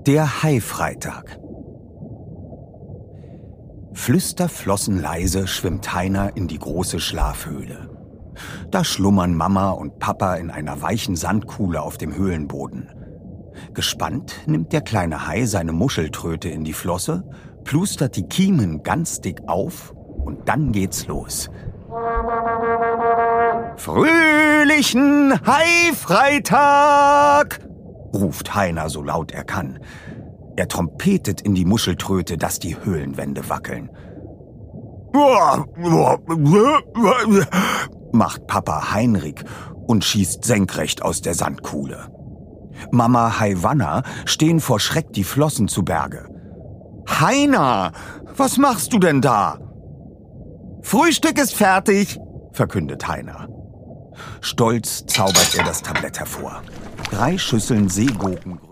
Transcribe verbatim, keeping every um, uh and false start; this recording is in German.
Der Haifreitag. Flüsterflossenleise schwimmt Heiner in die große Schlafhöhle. Da schlummern Mama und Papa in einer weichen Sandkuhle auf dem Höhlenboden. Gespannt nimmt der kleine Hai seine Muscheltröte in die Flosse, plustert die Kiemen ganz dick auf und dann geht's los. Fröhlichen Haifreitag! Ruft Heiner so laut er kann. Er trompetet in die Muscheltröte, dass die Höhlenwände wackeln. Macht Papa Heinrich und schießt senkrecht aus der Sandkuhle. Mama Haiwanna stehen vor Schreck die Flossen zu Berge. Heiner, was machst du denn da? Frühstück ist fertig, verkündet Heiner. Stolz zaubert er das Tablett hervor. Drei Schüsseln Seegurken